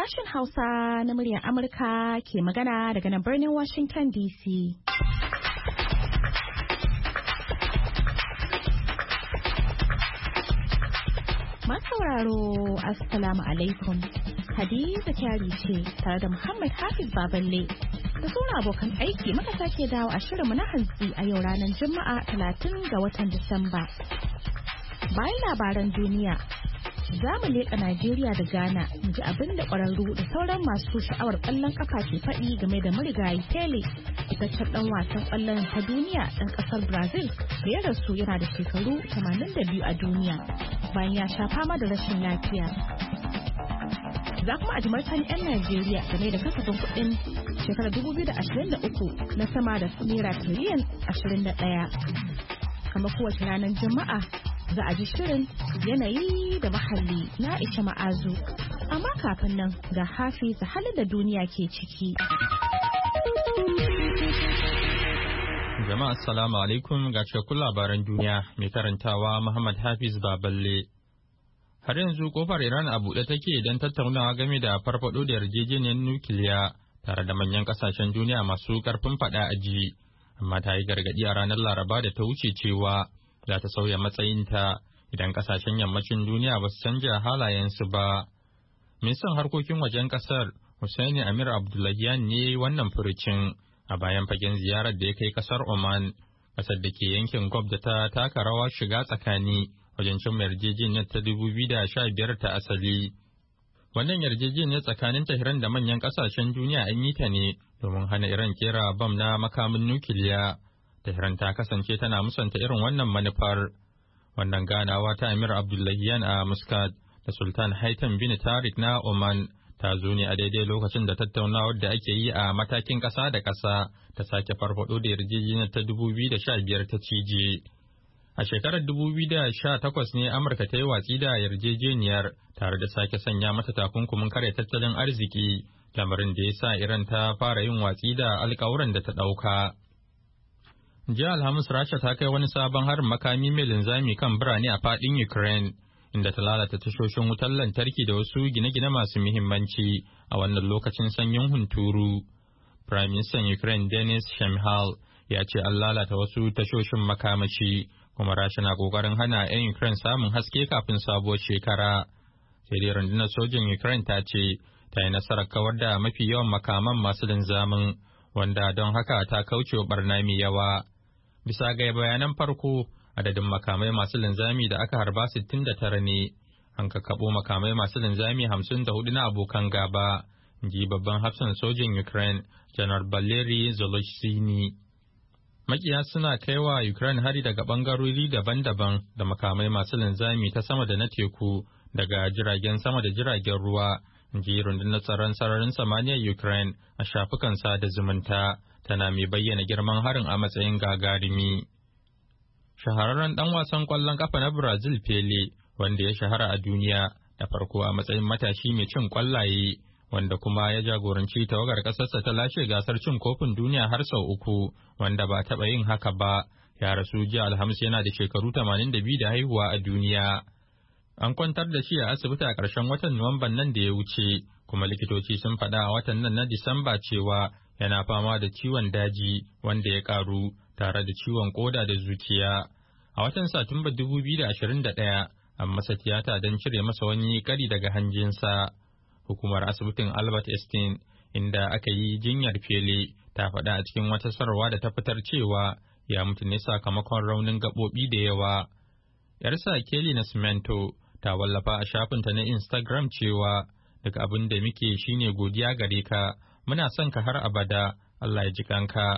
Sashen Hausa na muryar Amurka ke magana daga nan birnin Washington DC. Masauraro, Assalamu alaikum. Hadiza Kyari ce tare da Muhammad Hafiz Baballe da sauran abokan aiki muka sake dawo a shirinmu na hantsi a yau ranar Juma'a 30 ga watan Disamba. Bayan labaran duniya, za mu leƙa Najeriya da Ghana mu ji abin da ƙwararru da sauran masu sha'awar ƙwallon ƙafa ke faɗi game da marigayi Pele, fitaccen ɗan wasan ƙwallon ta duniya ɗan ƙasar Brazil da ya rasu yana da shekaru 82 a duniya bayan ya sha fama da rashin lafiya. Za kuma a ji martanin 'yan Najeriya game da kasafin kuɗin shekarar 2023 na sama da naira tiriliyan 21. Kamar kowace ranar Juma'a, za a ji shirin yanayi da muhalli na Aisha Ma'azu. Amma kafin nan ga Hafiz halin da duniya ke ciki. Jama'a assalamu alaikum ga cikakkun labaran duniya mai karantawa Muhammad Hafiz Baballe. Har yanzu kofar Iran a buɗe take don tattaunawa game da farfado da yarjejeniyar nukiliya tare da manyan kasashen duniya masu karfin faɗa a ji, amma ta yi gargaɗi a ranar Laraba da ta wuce cewa za ta sauya matsayinta idan kasashen yammacin duniya ba su canja halayensu ba. Ministan harkokin wajen kasar Hussaini Amir Abdullahian ne wannan furucin a bayan fagen ziyarar da ya kai kasar Oman, kasar da ke yankin Gulf da ta taka rawa shiga tsakani wajen cimma yarjejeniyar ta 2015 ta asali. Wannan yarjejeniyar tsakanin Tehran da manyan kasashen duniya an yi ta ne domin hana Iran kera bam na makamin nukiliya. Tehran ta kasance tana musanta irin wannan manufar. Wannan ganawa ta Amir Abdullahian a Muscat da Sultan Haitham bin Tariq na Oman ta zo ne a daidai lokacin da tattaunawar da ake yi a matakin ƙasa da ƙasa ta sake farfado da yarjejeniyar ta 2015 ta cije. A shekarar 2018 ne Amurka ta yi watsi da yarjejeniyar tare da sake sanya mata takunkumin kare tattalin arziki, lamarin da ya sa Iran ta fara yin watsi da alkawuran da ta ɗauka. Jiya Alhamis Rasha ta kai wani sabon harin makami mai linzami kan birane a fadin Ukraine, inda ta lalata tashoshin wutar lantarki da wasu gine-gine masu muhimmanci a wannan lokacin sanyin hunturu. Prime Minister Ukraine Denis Shmyhal ya ce an lalata wasu tashoshin makamashi, kuma Rasha na kokarin hana 'yan Ukraine samun haske kafin sabuwar shekara. Sai dai rundunar sojin Ukraine ta ce ta yi nasarar kawar da mafi yawan makaman masu linzamin, wanda don haka ta kauce wa barna mai yawa. Bisa ga bayanan farko, adadin makamai masu linzami da aka harba 69 ne, an kakkaɓo makamai masu linzami 54 na abokan gaba, ji babban hafsan sojin Ukraine, Janar Valery Zoloshiny. Makiya suna kaiwa Ukraine hari daga ɓangarori daban-daban da makamai masu linzami ta sama da na teku, daga jiragen sama da jiragen ruwa, ji rundunar tsaron sararin samaniyar Ukraine a shafukan sada zumunta. Tana mai bayyana girman harin a matsayin gagarumi. Shahararren ɗan wasan ƙwallon ƙafa na Brazil Pele, wanda ya shahara a duniya da farko a matsayin matashi mai cin ƙwallaye, wanda kuma ya jagoranci tawagar ƙasarsa ta lashe gasar cin kofin duniya har sau 3, wanda ba taɓa yin haka ba, ya rasu jiya Alhamis yana da shekaru 82 da haihuwa a duniya. An kwantar da shi a asibiti a ƙarshen watan Nuwamban nan da ya wuce, kuma likitoci sun faɗa a watan nan na Disamba cewa yana fama da ciwon daji wanda ya karu tare da ciwon koda da zuciya. A watan Satumba 2021 an masa tiyata don cire masa wani kari daga hanjinsa. Hukumar asibitin Albert Einstein inda aka yi jinyar Pele ta faɗa a cikin wata sanarwa da ta fitar cewa ya mutu ne sakamakon raunin gaɓoɓi da yawa. Yarsa Kelly Nascimento ta wallafa a shafinta na Instagram cewa duk abin da muke shine godiya gare ka. Muna son ka har abada, Allah ya ji kanka.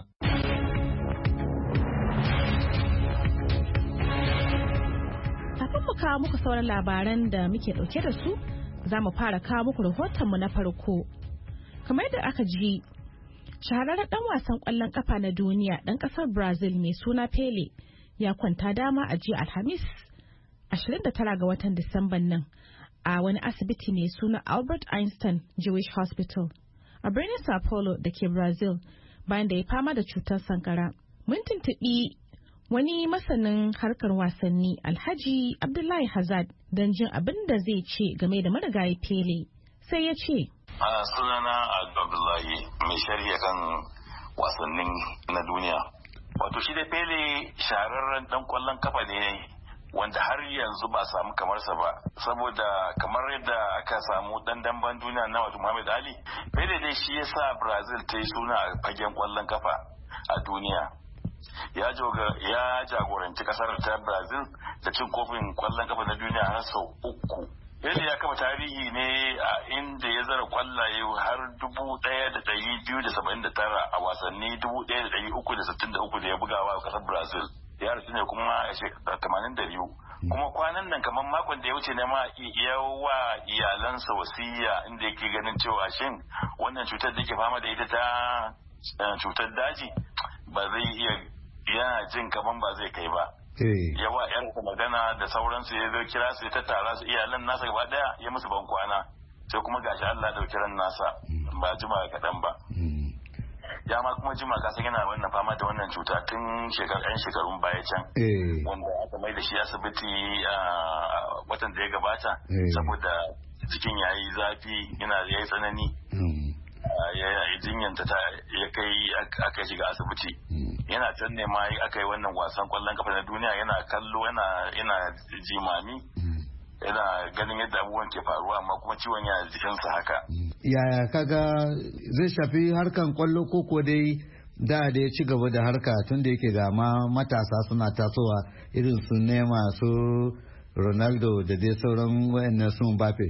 Kafin mu kawo muku sauran labaran da muke ɗauke da su, za mu fara kawo muku rahotonmu na farko. Kamar da aka ji, shahararren ɗan wasan ƙwallon ƙafa na duniya ɗan ƙasar Brazil mai suna Pele ya kwanta dama a jiya Alhamis 29 ga watan Disamban nan a wani asibiti mai suna Albert Einstein Jewish Hospital a birnin Sao Paulo da ke Brazil bayan da ya fama da cutar sankara. Mun tuntuɓi wani masanin harkar wasanni Alhaji Abdullahi Hazard don jin abin da zai ce game da marigayi Pele. Sai ya ce, Sunana Abdullahi mai sharhi kan wasannin na duniya. Wato shi da Pele shahararren dan kwallon kafa ne wanda har yanzu ba samu kamarsa ba, saboda kamar yadda aka samu dan damban duniya na wato Muhammad Ali, Pele dai shi yasa Brazil ta yi suna a fagen kwallon kafa a duniya. Ya jagoranci kasar ta Brazil da cin kofin kwallon kafa na duniya har sau 3. Pele ya kafa tarihi ne a inda ya zara kwallaye har 1,279 a wasanni 1,363 da ya bugawa a kasar Brazil. Ya rasu ne kuma a shekara 82. Kuma kwanan nan kamar makon da ya wuce ne ma ya wa iyalansa wasiya inda yake ganin cewa shin wannan cutar da ke fama da ita ta cutar daji ba zai iya, yana jin kaman ba zai kai ba. Yawa yarsa magana da sauransu, ya zo kira su ya tattara su iyalan nasa gaba daya ya musu ban kwana, sai kuma gashi Allah ya dauki ran nasa ba jima kaɗan ba. Ya ma kuma jima kasa yana wannan fama da wannan cuta tun shekarun baya can, wanda aka mai da shi asibiti a watan da ya gabata saboda cikin yayi zafi, yayi tsanani, jinyanta ya kai aka shiga asibiti. Yana can ne ma aka yi wannan wasan kwallon kafa na duniya, yana kallo, yana jimami, yana ganin yadda abubuwan ke faruwa, amma kuma ciwon yana jikinsa haka. Yaya kaga zai shafi harkan kwallo ko dai da ya ci gaba da harka tun da yake ga matasa suna tasowa irin su Neymar, su Ronaldo da dai sauran wayannan su Mbappe?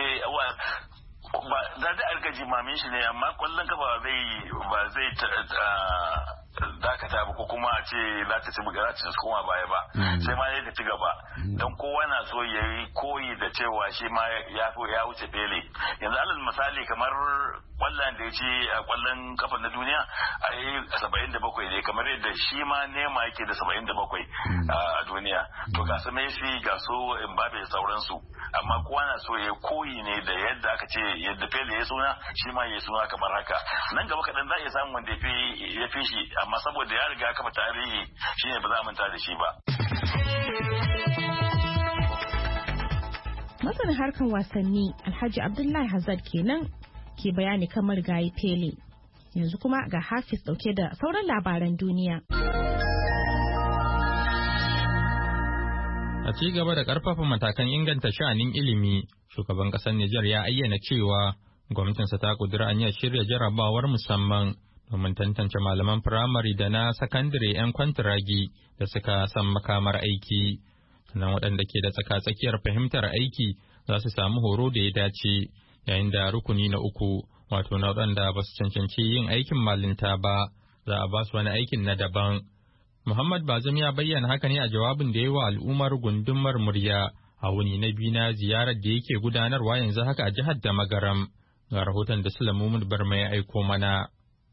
Da alka jimamin shi ne, amma kwallon kafa ba zai dakata ba, ko kuma a ce za ta ci bugara ta koma baya ba, sai ma ya ci gaba, don kowa na so ya yi koyi da cewa shi ma ya wuce Pele. Yanzu alal misali kamar kwallon da ya ci a kwallon kafa na duniya a yi 77 ne, kamar yadda shi ma Neymar yake da 77 a duniya. To ga su Messi, ga su Mbappe da sauransu, amma kowa na so ya koyi ne da yadda aka ce yadda Pele ya suna shi ma ya suna kamar haka. Nan gaba kaɗan za a iya samun wanda ya fi shi, amma saboda ya riga kafa tarihi shine ba za a manta da shi ba. Masanin harkan wasanni Alhaji Abdullahi Hazard kenan ke bayani kan marigayi Pele. Yanzu kuma ga Hafiz dauke da sauran labaran duniya. A ci gaba da karfafa matakan inganta sha'anin ilimi, shugaban kasar Nijar ya ayyana cewa gwamnatinsa ta kudura aniyar shirya jarabawar musamman domin tantance malaman firamare da na sakandare 'yan kwantiragi da suka san makamar aiki. Sannan waɗanda ke da tsaka-tsakiyar fahimtar aiki za su samu horo da ya dace, yayin da rukuni na 3, wato na waɗanda ba su cancanci yin aikin malinta ba, za a ba su wani aikin na daban. Muhammad Bazum ya bayyana haka ne a jawabin da ya yi wa al'ummar gundumar Murya a wuni na biyu na ziyarar da yake gudanarwa yanzu haka a jihar da Magaram. Ga rahoton da Sulaiman Barma ya aiko mana.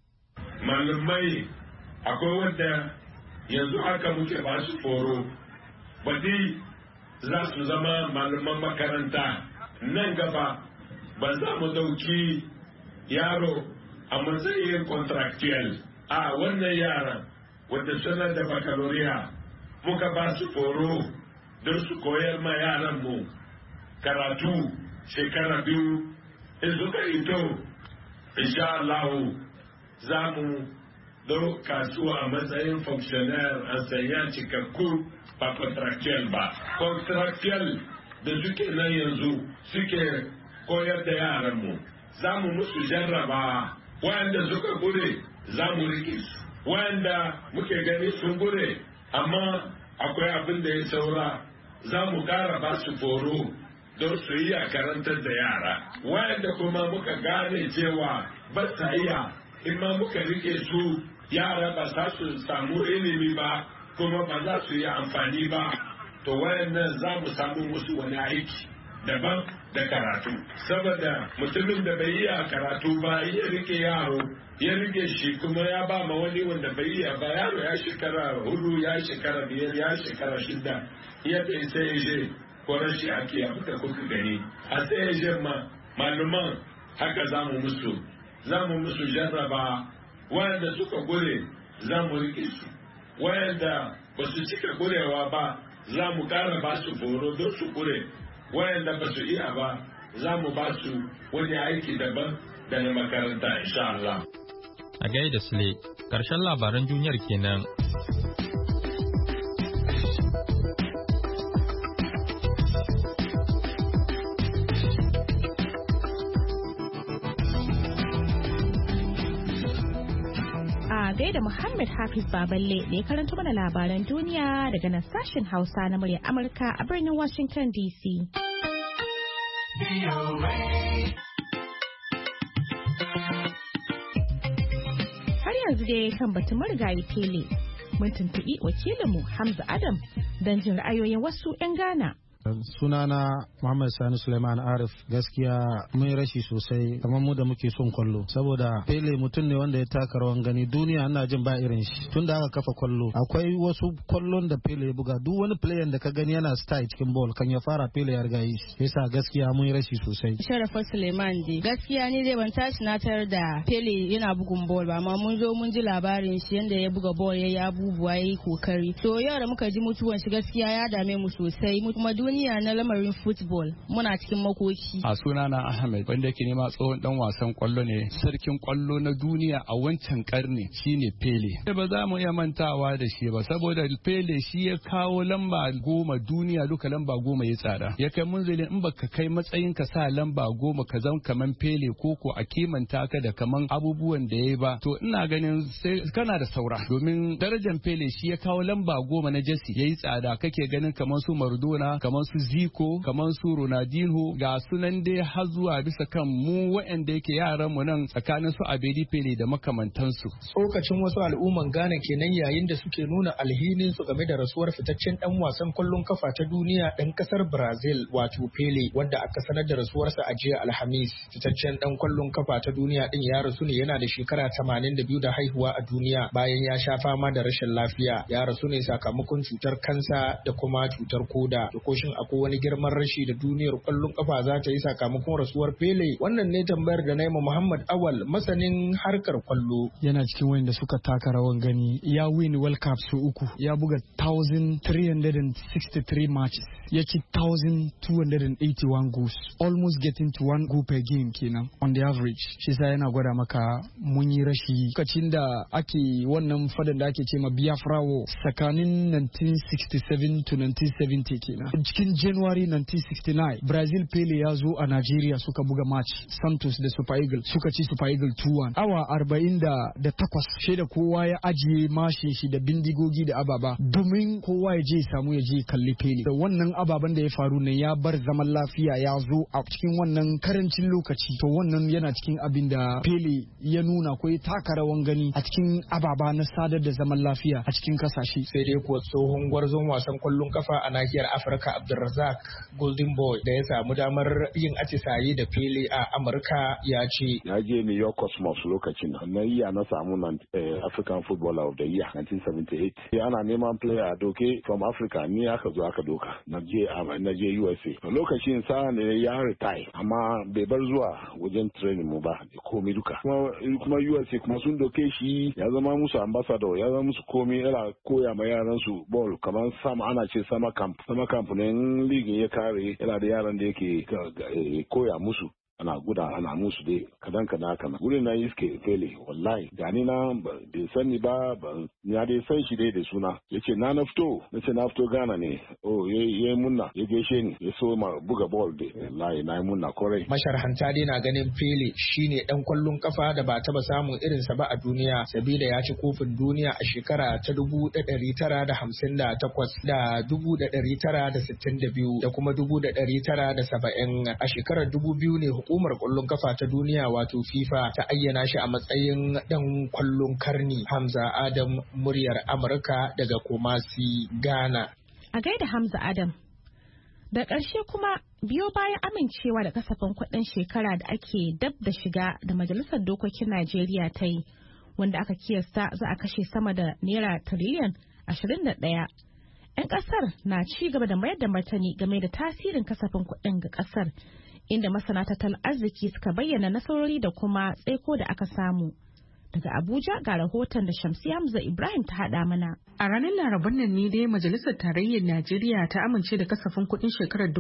Malamai akwai wanda yanzu haka muke ba su foro, badi za su zama malaman makaranta. Nan gaba ba za mu dauki yaro a matsayin contractual a wannan yaran wadda suna da baccalaureate muka ba su foro don su koyar ma yaran mu karatu shekara 2. in suka ito insha Allah za mu dauka su a matsayin fonctionnaire a sanya cikakku ba contractual ba. Contractual da suke nan yanzu suke koyar da yaran mu, za mu musu jarraba, wayanda suka gure za mu rike su, wayanda muke gani sun gure amma akwai abin da ya saura za mu kara ba su foro don su yi a karantar da yara, wayanda kuma muka gane cewa ba sa iya, in ma muka rike su yara ba za su samu ilimi ba kuma ba za su yi amfani ba, to wayannan za mu samu musu wani aiki daban da karatu. Saboda mutumin da bai iya karatu ba ya rike yaro, ya rike shi kuma ya ba ma wani wanda bai iya ba, yaro ya shekara 4, ya shekara 5, ya shekara 6, ya bai sai je ko rashi ake abu da kuka gani a sai je maluman haka za mu musu jarraba, wayanda suka gure za mu rike su, wayanda ba su cika gurewa ba za mu kara ba su foro don su gure, wayanda ba su iya ba za mu ba su wani aiki daban da na makaranta insha Allah. A gaida Sule, ƙarshen labaran duniyar kenan. Da Muhammad Hafiz Baballe da ya karanta mana labaran duniya daga nan sashen Hausa na muryar Amurka a birnin Washington DC. Har yanzu dai kan batun marigayi Pele, mun tuntuɓi wakilinmu Hamza Adam don jin ra'ayoyin wasu 'yan Ghana. Sunana Muhammad Sani Suleiman Arif. Gaskiya mun rashi sosai kamar mu da muke son kwallo, saboda Pele mutum ne wanda ya taka rawan gani duniya, ana jin ba irin shi tun da aka kafa kwallo. Akwai wasu kwallon da Pele ya buga, duk wani player da ka gani yana style cikin ball kan ya fara Pele ya riga yi shi. Yasa gaskiya mun rashi sosai. Sharafa Suleiman dai gaskiya ni dai ban tashi na tarar da Pele yana bugun ball ba, amma mun zo mun ji labarin shi yanda ya buga ball, yayi abubuwa, yayi kokari. To yau da muka ji mutuwan shi gaskiya ya dame mu sosai, mu kuma duniya na lamarin football muna cikin makoki. A sunana Ahmed, wanda ke nema tsohon dan wasan kwallo ne, sarkin kwallo na duniya a wancan karni shine Pele. Ba za mu iya mantawa da shi ba, saboda Pele shi ya kawo lamba 10 duniya duka lamba 10 ya tsada. Ya kai munzalin in baka kai matsayin ka sa lamba 10 ka zama kaman Pele ko a kimanta ka da kaman abubuwan da yayi ba, to ina ganin sai kana da saura, domin darajar Pele shi ya kawo lamba 10 na Jesse yayi tsada. Kake ganin kaman su Maradona, kaman su Zico, kaman su Ronaldinho, ga sunan dai har zuwa bisa kan mu waɗanda yake yaran mu nan tsakanin su Abedi Pele da makamantansu. Tsokacin wasu al'umman Ghana kenan yayin da suke nuna alhinin su game da rasuwar fitaccen dan wasan kwallon kafa ta duniya dan kasar Brazil wato Pele, wanda aka sanar da rasuwarsa a jiya Alhamis. Fitaccen dan kwallon kafa ta duniya din ya rasu ne yana da shekara 82 da haihuwa a duniya bayan ya sha fama da rashin lafiya. Ya rasu ne sakamakon cutar kansa da kuma cutar koda. Da koshin akwai wani girman rashi da duniyar kwallon kafa za ta yi sakamakon rasuwar Pele? Wannan ne tambayar da Naima Muhammad Awal, masanin harkar kwallo. Yana cikin wanda suka taka rawan gani, ya win World Cup su 3, ya buga 1363 matches, ya ci 1281 goals, almost getting to 1 goal per game kenan on the average. Shi sa yana gwada maka mun yi rashi lokacin da ake wannan fadan da ake ce ma Biafra War tsakanin 1967 to 1970 kenan. Cikin January 1969 Brazil Pele ya zo a Nigeria suka buga match Santos da Super Eagles, suka ci Super Eagles 2-1. Awa 48 shaida kowa ya ajiye mashin shi da bindigogi da ababa domin kowa ya je samu ya je kalli Pele. Da wannan ababen da ya faru ne ya bar zaman lafiya ya zo a cikin wannan karancin lokaci. To wannan yana cikin abin da Pele ya nuna ko ya taka rawan gani a cikin ababa na sadar da zaman lafiya a cikin kasashe. Sai dai kuwa tsohon gwarzon wasan kwallon kafa a nahiyar Afirka Abdulrazak Golden Boy da ya samu damar yin atisaye da Pele a Amurka ya ce. Na je New York Cosmos lokacin na iya na samu African Footballer of the Year 1978. Ana neman player doke from Africa, ni aka zo aka doka. Na je USA. Lokacin sa ne ya retire amma bai bar zuwa wajen training mu ba komai duka. Kuma USA kuma sun doke shi ya zama musu ambassador, ya zama musu komai, yana koya ma yaran su ball kamar ana ce summer camp ne, ligin ya kare yana da yaran da yake koya musu. Ana guda ana musu dai kadan haka na wurin na iske Pele wallahi gani na bai sani ba ya dai san shi dai da suna yace na fito Ghana ne yayi munna ya gaishe ni ya so ma buga ball dai wallahi na yi munna kore. Masharhanta dai na ganin Pele shine dan kwallon kafa da ba taba samun irin sa ba a duniya, sabida ya ci kofin duniya a shekara ta 1958 da 1962 da kuma 1970. A shekarar 2000 ne hukumar kwallon kafa ta duniya wato FIFA ta ayyana shi a matsayin dan kwallon karni. Hamza Adam, muryar Amurka daga Kumasi, Ghana. A gaida Hamza Adam. Da ƙarshe kuma biyo bayan amincewa da kasafin kuɗin shekara da ake dab da shiga da Majalisar Dokokin Najeriya ta yi, wanda aka kiyasta za a kashe sama da naira tiriliyan 21. 'Yan ƙasar na ci gaba da mayar da martani game da tasirin kasafin kuɗin ga ƙasar, inda masana tattalin arziki suka bayyana nasarori da kuma tsaiko da aka samu. Daga Abuja ga rahoton da Shamsiyya Hamza Ibrahim ta haɗa mana. A ranar Laraban nan ne dai Majalisar Tarayyar Najeriya ta amince da kasafin kuɗin shekarar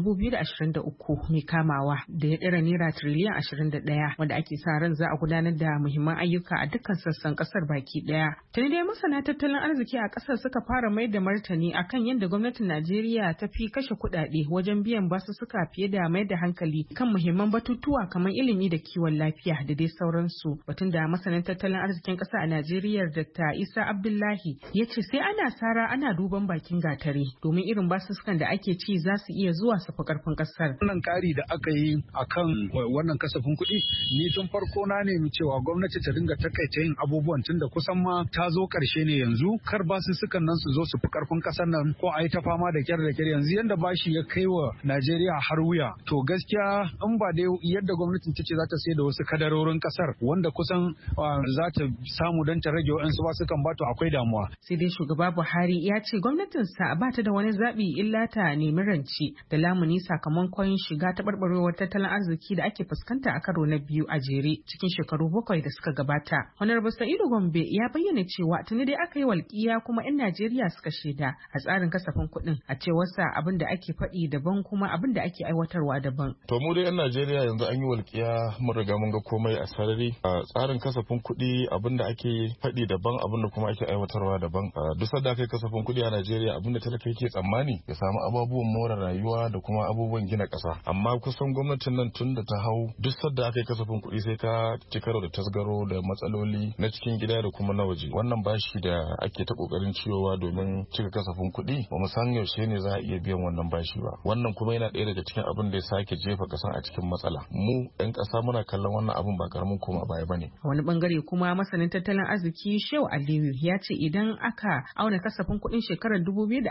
2023 mai kamawa da ya ɗara naira tiriliyan 21 wanda ake sa ran za a gudanar da muhimman ayyuka a dukkan sassan ƙasar baki ɗaya. Tuni dai masana tattalin arziki a ƙasar suka fara mai da martani akan yadda gwamnatin Najeriya ta fi kashe kuɗaɗe wajen biyan basussuka fiye da mai da hankali kan muhimman batutuwa kamar ilimi da kiwon lafiya da dai sauransu. Batun da masanin tattalin arzikin ƙasa a Najeriya Dr. Isa Abdullahi ya ce sai ana sara ana duban bakin gatari domin irin basussukan da ake ci za su iya zuwa su fi karfin kasar. Wannan kari da aka yi akan wannan kasafin kuɗi ni tun farko na nemi cewa gwamnati ta dinga takaita yin abubuwan tunda kusan ma ta zo ƙarshe ne yanzu kar basussukan nan su zo su fi karfin kasar nan ko a yi ta fama da kyar da kyar yanzu yanda bashi ya kai wa Najeriya har wuya to gaskiya in ba dai yadda gwamnatin ta ce za ta sai da wasu kadarorin kasar wanda kusan za ta samu don ta rage wa'ansu basukan ba to akwai damuwa. Sai dai shugaba Buhari ya ce gwamnatinsa ba ta da wani zaɓi illa ta nemi ranci da lamuni sakamakon shiga taɓarɓarewar tattalin arziki da ake fuskanta a karo na biyu a jere cikin shekaru 7 da suka gabata. Honorable Sa'idu Gombe ya bayyana cewa tuni dai aka yi walƙiya kuma 'yan Najeriya suka shaida a tsarin kasafin kuɗin a cewarsa abin da ake faɗi daban kuma abin da ake aiwatarwa daban. To mu dai 'yan Najeriya yanzu an yi walƙiya mun riga mun ga komai a sarari a tsarin kasafin kuɗi abin da ake faɗi daban abin da kuma ake aiwatarwa daban. Duk da aka yi kasafin kuɗi a Najeriya abin da talaka yake tsammani ya samu abubuwan more rayuwa da kuma abubuwan gina ƙasa. Amma kusan gwamnatin nan tun da ta hau duk sadda aka yi kasafin kuɗi sai ka ci karo da tasgaro da matsaloli na cikin gida da kuma na waje. Wannan bashi da ake ta kokarin ciyowa domin cika kasafin kuɗi ba mu san yaushe ne za a iya biyan wannan bashi ba. Wannan kuma yana ɗaya daga cikin abin da ya sake jefa ƙasan a cikin matsala. Mu 'yan ƙasa muna kallon wannan abin ba karamin koma baya bane. Wani bangare kuma masanin tattalin arziki Shehu Aliyu ya ce idan aka auna kasafin kuɗin shekarar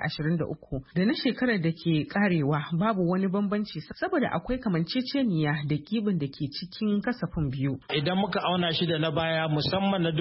2023 da na shekarar da ke karewa babu wani bambanci saboda akwai kamanceceniya da gibin da ke cikin kasafin biyu. Idan muka auna shi da na baya musamman na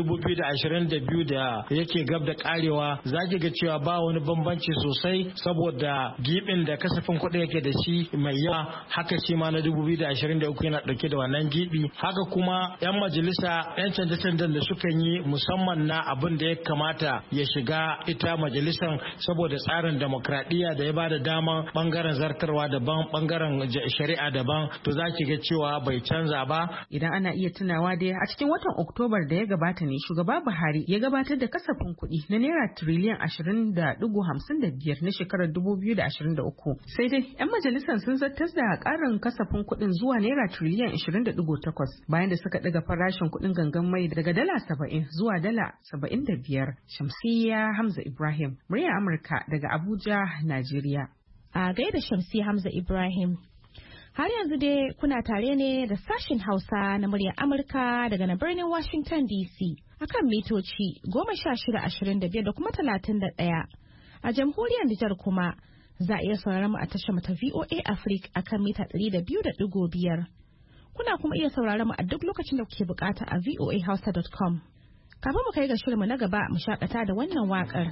2022 da yake gab da karewa za ki ga cewa ba wani bambanci sosai saboda gibin da kasafin kuɗi yake da shi mai yawa haka shi ma na 2023 yana ɗauke da wannan gibi. Haka kuma 'yan majalisa 'yan canje-canjen da suka yi musamman na abin da ya kamata ya shiga ita majalisar saboda tsarin demokradiyya da ya ba da dama bangaren zartarwa daban bangaren shari'a daban to za ki ga cewa bai canza ba. Idan ana iya tunawa dai a cikin watan Oktobar da ya gabata ne shugaba Buhari ya gabatar da kasafin kuɗi na naira tiriliyan 20.55 na shekarar 2023 sai dai 'yan majalisar sun zartar da ƙarin kasafin kuɗin zuwa naira tiriliyan 20.8 bayan da suka ɗaga farashin kuɗin gangan mai daga dala 70 zuwa dala 75. Shamsiyya Hamza Ibrahim, muryar Amurka daga Abuja, Najeriya. A gaida Shamsiyya Hamza Ibrahim. Har yanzu dai kuna tare ne da sashin Hausa na muryar Amurka daga na birnin Washington DC akan mitoci 1625 da kuma 31. A jamhuriyar Nijar kuma za a iya sauraron mu a tashar mu ta VOA Africa akan mita 200.5. Kuna kuma iya sauraron mu a duk lokacin da kuke bukata a voahausa.com. Kafin mu kai ga shirinmu na gaba mu shakata da wannan waƙar.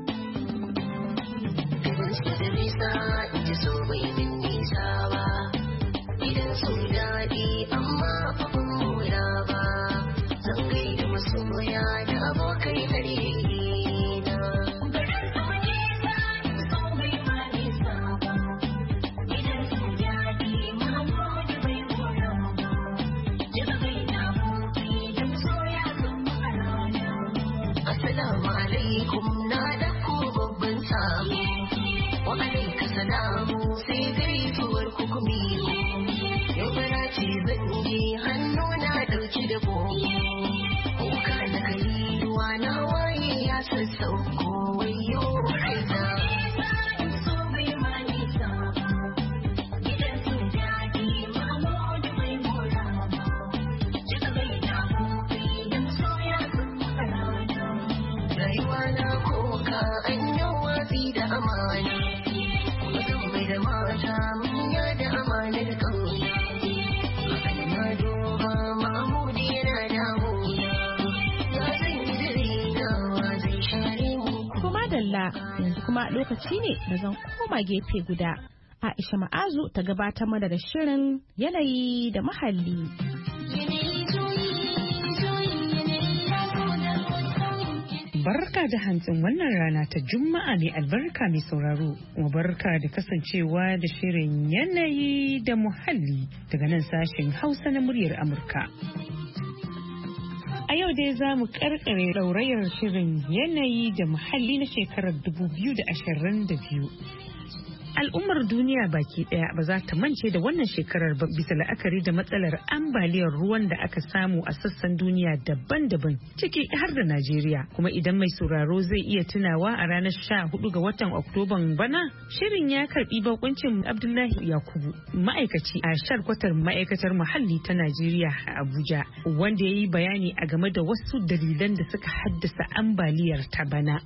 Idan sun daɗi amma abin mura ba, zan gaida masoya da abokai gare na. Garin sama nisa, so bai ma nisa ba, idan sun daɗi Mahmudu bai mura ba, daga gaida abokai da masoya kan makarana. Assalamu alaikum na da ku babban samu, wa alaika salamu sai gaisuwar kukumi. Ce zan je hannu na ɗauki da boye, kuka na kai ruwa na waye ya sassauko wayo kaina. So bai ma nisa ba, idan sun daɗi Mahmudu bai mura ba, cika bai da kofi da masoya sun makarana. Rayuwa na koka an yi watsi da amana, mutum bai da mata manya da amanar ƙauye. Yanzu kuma lokaci ne da zan koma gefe guda. Aisha Ma'azu ta gabatar mana da shirin yanayi da muhalli. Barka da hantsin wannan rana ta Juma'a mai albarka mai sauraro, kuma barka da kasancewa da shirin yanayi da muhalli daga nan sashen Hausa na muryar Amurka. A yau dai za mu karkare ɗaurayar shirin yanayi da muhalli na shekarar 2022. Al'ummar duniya baki daya ba za ta mance da wannan shekarar ba bisa la'akari da matsalar ambaliyar ruwan da aka samu a sassan duniya daban-daban ciki har da Najeriya. Kuma idan mai sauraro zai iya tunawa a ranar 14 ga watan Oktoban bana, shirin ya karbi bakuncin Abdullahi Yakubu, ma'aikaci a sharkwatar ma'aikatar muhalli ta Najeriya a Abuja, wanda ya yi bayani a game da wasu dalilan da suka haddasa ambaliyar ta bana.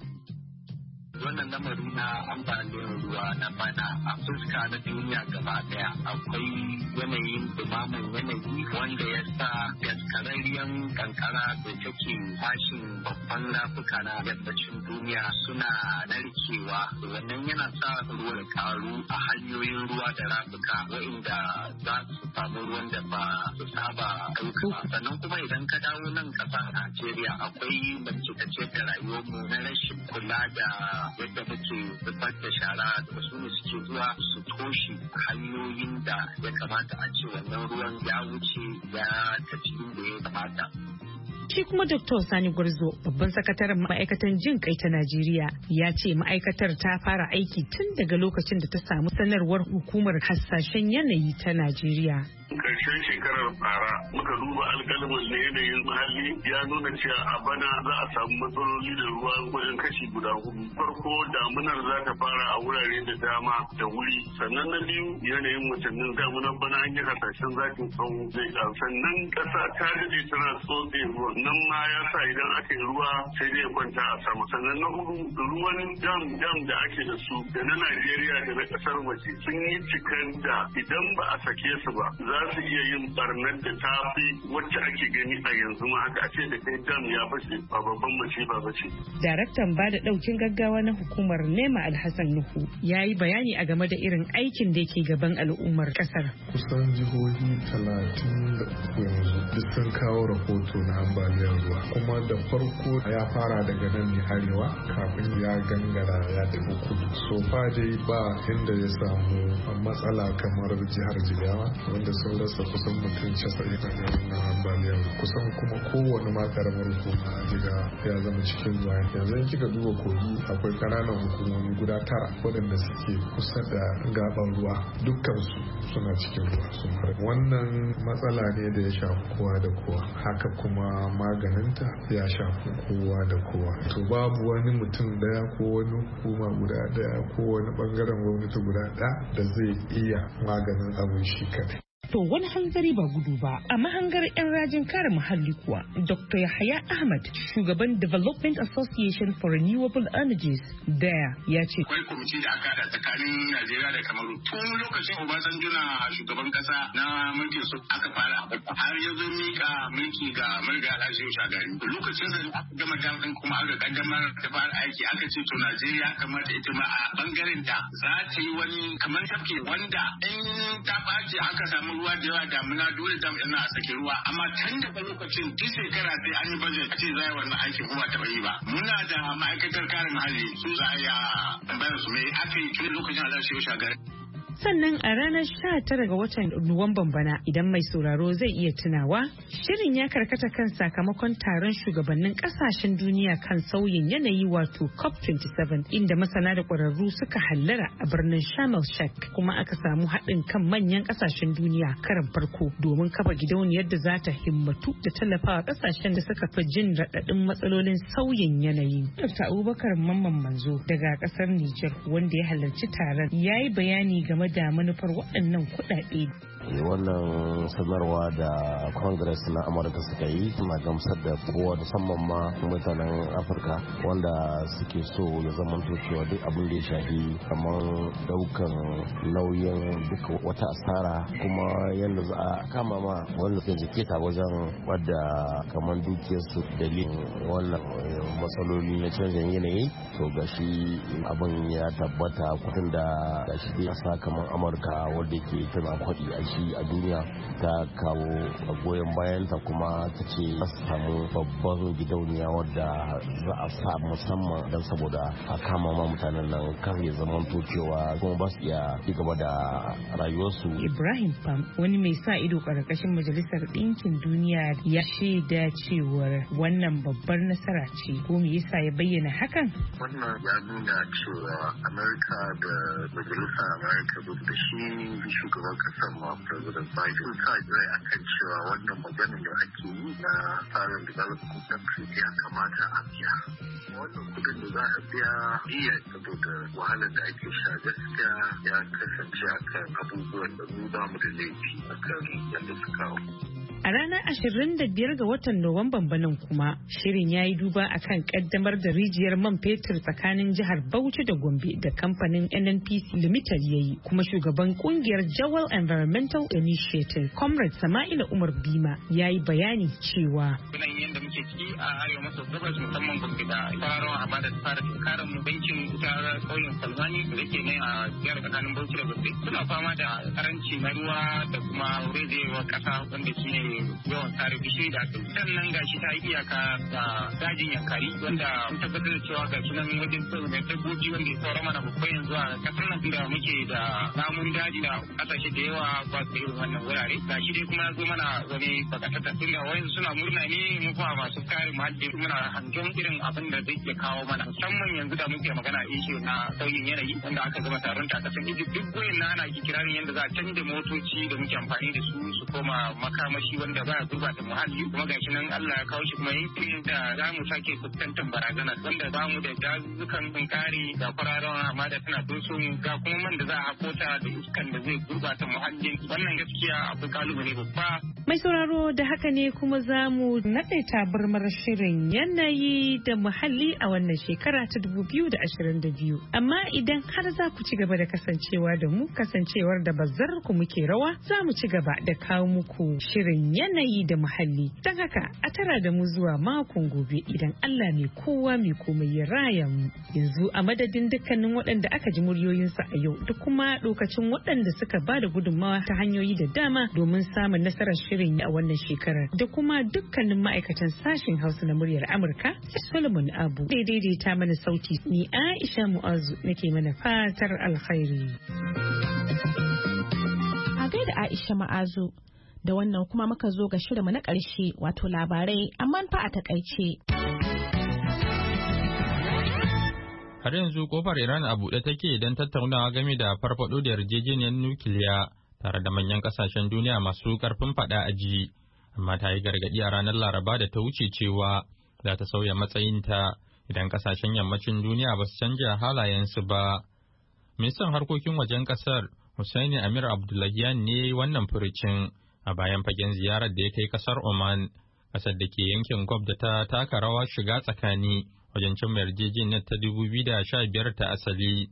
Wannan lamari na ambaliyar ruwa na bana a fuska na duniya gaba daya akwai yanayin dumamin yanayi wanda ya sa daskararriyar kankara da take fashin babban rafuka na yammacin duniya suna narkewa. Wannan yana sa ruwa da karu a hanyoyin ruwa da rafuka wa'inda za su samu ruwan da ba su saba ɗauka. Sannan kuma idan ka dawo nan ƙasa Najeriya akwai bincike da rayuwarmu na rashin kula da yadda muke zubar da shara da wasu ne suke zuwa su toshe hanyoyin da ya kamata a ce wannan ruwan ya wuce ya tafi inda ya kamata. Shi kuma Dr. Sani Gwarzo, babban sakataren ma'aikatan jin kai ta Najeriya, ya ce ma'aikatar ta fara aiki tun daga lokacin da ta samu sanarwar hukumar hasashen yanayi ta Najeriya. Karshen shekarar bara muka duba alƙalmin na yanayin muhalli ya nuna cewa a bana za a samu matsaloli da ruwa wajen kashi guda 4. Farko damunar za ta fara a wurare da dama da wuri. Sannan na biyu yanayin watannin damunar bana an yi hasashen zafin tsawo zai ƙaru. Sannan ƙasa ta daɗe tana tsotse ruwan. Nan ma ya sa idan aka yi ruwa sai dai ya kwanta a sama. Sannan na hudu ruwan dam da ake da su da na Najeriya da na ƙasar waje sun yi cikar da idan ba a sake su ba za su iya yin barnar da ta fi wacce ake gani a yanzu ma haka a ce da kai dam ya fashe ba babban masifa ba ce. Daraktan ba da ɗaukin gaggawa na hukumar Nema Alhassan Nuhu ya yi bayani a game da irin aikin da ke gaban al'ummar ƙasar. Kusan jihohi 33 yanzu duk sun kawo rahoto na ambaliyar ruwa, kuma da farko ya fara daga nan ne arewa kafin ya gangara ya tafi kudu. So fa dai ba inda ya samu matsala kamar jihar Jigawa wanda sun rasa kusan mutum 90 na ambaliyar kusan kuma kowane ma karamar hukuma a Jigawa ya zama cikin ruwa. Yanzu in kika duba kogi akwai ƙananan hukumomi guda 9 waɗanda suke kusa da gaban ruwa, dukkansu suna cikin ruwa sun har. Wannan matsala ne da ya shafi kowa da kowa, haka kuma maganinta ya shafi kowa da kowa. To babu wani mutum daya ko wani hukuma guda daya ko wani bangaren gwamnati guda daya da zai iya maganin abin shi kadai. To wani hanzari ba gudu ba, a mahangar 'yan rajin kare muhalli kuwa, Dr. Yahaya Ahmad, shugaban Development Association for Renewable Energies, DARE, ya ce. Akwai kwamiti da aka haɗa tsakanin Najeriya da Kamaru. Tun lokacin Obasanjo na shugaban ƙasa na mulkin su aka fara har ya zo mika mulki ga Marigayi Alhaji Shagari. Lokacin da aka gama damɗin kuma aka kaddamar da fara aiki aka ce to Najeriya kamata ita ma a bangaren da za ta yi wani kamar tafke wanda in ta ɓaci aka samu ruwa da yawa damuna dole dam ɗin a sake ruwa amma tun daga lokacin duk shekara sai an yi budget a ce za a yi wannan aikin kuma ta yi ba. Muna da ma'aikatar kare muhalli su za a yi tambayar su me aka yi tun lokacin Alhaji Shagari. Sannan a ranar 19 ga watan Nuwamban bana, idan mai sauraro zai iya tunawa, shirin ya karkata kan sakamakon taron shugabannin kasashen duniya kan sauyin yanayi wato COP27, inda masana da ƙwararru suka hallara a birnin Sharm el-Sheikh, kuma aka samu haɗin kan manyan kasashen duniya karan farko domin kafa gidauniyar da za ta himmatu da tallafawa kasashen da suka fi jin raɗaɗin matsalolin sauyin yanayi. Dr. Abubakar Mamman Manzo daga ƙasar Nijar, wanda ya halarci taron, ya yi bayani game da manufar waɗannan kuɗaɗe. Wannan sanarwa da Congress na Amurka suka yi na gamsar da kowa, musamman ma mutanen Afirka wanda suke so ya zama cewa duk abin da ya shafi kamar daukan nauyin duk wata asara kuma yadda za a kama ma wanda suke jikita wajen wadda kamar dukiyarsu dalilin wannan matsaloli na canjin yanayi. To gashi abin ya tabbata kudin da gashi dai sa kamar Amurka wanda ke tana kwaɗi a shi a duniya ta kawo goyon bayanta kuma ta ce za su samu babban gidauniya wadda za a sa musamman don saboda a kama ma mutanen nan kar ya zama cewa kuma ba su iya ci gaba da rayuwarsu. Ibrahim Pam wani mai sa ido karkashin Majalisar Ɗinkin Duniya ya shaida cewar wannan babbar nasara ce ko me yasa ya bayyana hakan? Wannan ya nuna cewa Amerika da Majalisar Amerika da shi shugaban kasar ma President Biden sa rai akan cewa wannan maganin da ake yi na tsarin development countries ya kamata a biya. Wannan kudin da za a biya iya saboda wahalar da ake sha gaskiya ya kasance akan abubuwan da mu ba mu da laifi akan yadda su kawo. A ranar 25 ga watan Nuwamban banan kuma shirin ya yi duba akan kaddamar da rijiyar man fetur tsakanin jihar Bauchi da Gombe da kamfanin NNPC Limited ya yi, kuma shugaban kungiyar Jawal Environmental Initiative Comrade Sama'ila Umar Bima ya yi bayani cewa yanayin yadda muke ciki a arewa maso gabas musamman Gombe da fararen hamada ta fara tunkarar mu bankin ta kauyen Salmani da ke nan a jihar tsakanin Bauchi da Gombe suna fama da karanci na ruwa da kuma rejewar kasa wanda shi ne yawan tare bishiyoyi da aka sannan gashi ta yi iyaka da dajin Yankari wanda mun tabbatar da cewa gashi nan wajen mai dabbobi wanda ya saura mana babban yanzu a kasar nan da muke da namun daji da kasashe da yawa ba su irin wannan wurare gashi dai kuma ya zo mana wani bakatata tunda wayansu suna murna ne mu kuma masu kare muhalli muna hangen irin abin da zai iya kawo mana musamman yanzu da muke magana ishe na sauyin yanayi wanda aka gama taron ta kasan Egypt duk wayan ana kirarin yadda za a canza motoci da muke amfani da su koma makamashi wanda ba ya gurbata muhalli kuma gashi nan Allah ya kawo shi kuma yankin da za mu sake fuskantar barazana wanda ba mu da dazukan kare da kwararon hamada tana doso mu ga kuma man da za a hakota da iskan da zai gurbata muhalli wannan gaskiya akwai kalubale babba. Mai sauraro da haka ne kuma za mu naɗe tabarmar shirin yanayi da muhalli a wannan shekara ta 2022 amma idan har za ku ci gaba da kasancewa da mu kasancewar da bazar ku muke rawa za mu ci gaba da kawo muku shirin yanayi da muhalli don haka a tara da mu zuwa makon gobe idan Allah mai kowa mai komai ya raya mu yanzu a madadin dukkanin waɗanda aka ji muryoyinsu a yau da kuma lokacin waɗanda suka ba da gudunmawa ta hanyoyi da dama domin samun nasarar shirin a wannan shekarar da kuma dukkanin ma'aikatan sashen Hausa na muryar Amurka Solomon Abu daidaita mana sauti ni Aisha Mu'azu nake mana fatar alkhairi. A gaida Aisha Ma'azu. Da wannan kuma muka zo ga shirinmu na ƙarshe wato labarai amma fa a takaice. Har yanzu kofar Iran a buɗe take don tattaunawa game da farfaɗo da yarjejeniyar nukiliya tare da manyan ƙasashen duniya masu ƙarfin faɗa a ji, amma ta yi gargaɗi a ranar Laraba da ta wuce cewa za ta sauya matsayinta idan ƙasashen yammacin duniya ba su canja halayensu ba. Ministan harkokin wajen ƙasar Hussaini Amir Abdullahian ne wannan furucin a bayan fagen ziyarar da ya kai kasar Oman, kasar da ke yankin Gulf da ta taka rawa shiga tsakani wajen cimma yarjejeniyar ta 2015 ta asali.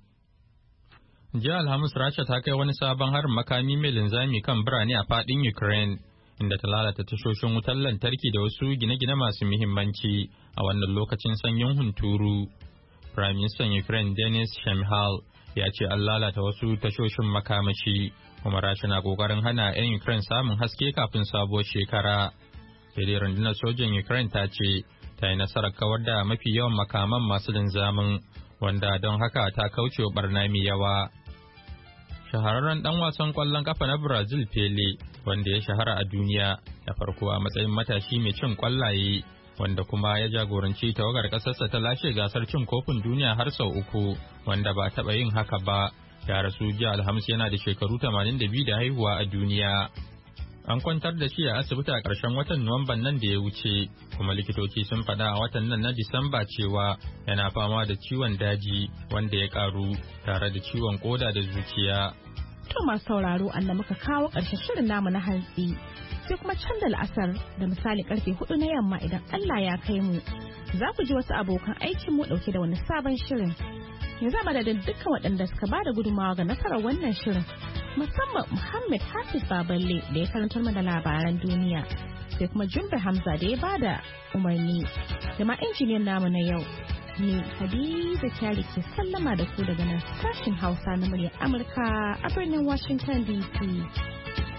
Jiya Alhamis Rasha ta kai wani sabon harin makami mai linzami kan birane a fadin Ukraine, inda ta lalata tashoshin wutar lantarki da wasu gine-gine masu muhimmanci a wannan lokacin sanyin hunturu. Prime Minister Ukraine Denis Shmyhal ya ce an lalata wasu tashoshin makamashi. Kuma Rasha na kokarin hana 'yan Ukraine samun haske kafin sabuwar shekara. Sai dai rundunar sojin Ukraine ta ce ta yi nasarar kawar da mafi yawan makaman masu linzamin wanda don haka ta kauce wa barna mai yawa. Shahararren dan wasan kwallon kafa na Brazil Pele wanda ya shahara a duniya da farko a matsayin matashi mai cin kwallaye wanda kuma ya jagoranci tawagar kasarsa ta lashe gasar cin kofin duniya har sau 3 wanda ba taɓa yin haka ba. Ya rasu jiya Alhamis yana da shekaru 82 da haihuwa a duniya. An kwantar da shi a asibiti a ƙarshen watan Nuwamban nan da ya wuce, kuma likitoci sun faɗa a watan nan na Disamba cewa yana fama da ciwon daji wanda ya ƙaru tare da ciwon koda da zuciya. To masu sauraro Allah muka kawo ƙarshen shirin namu na hantsi. Sai kuma can da la'asar da misali karfe 4 na yamma idan Allah ya kai mu. Za ku ji wasu abokan aikin mu ɗauke da wani sabon shirin. Yanzu madadin dukkan waɗanda suka bada gudunmawa ga nasarar wannan shirin musamman Muhammad Hafiz Baballe da ya karantar mana labaran duniya sai kuma Jumbe Hamza da ya bada umarni da ma injiniyan namu na yau ni Hadiza Kyari ke sallama da ku daga nan sashin Hausa na muryar Amurka a birnin Washington DC.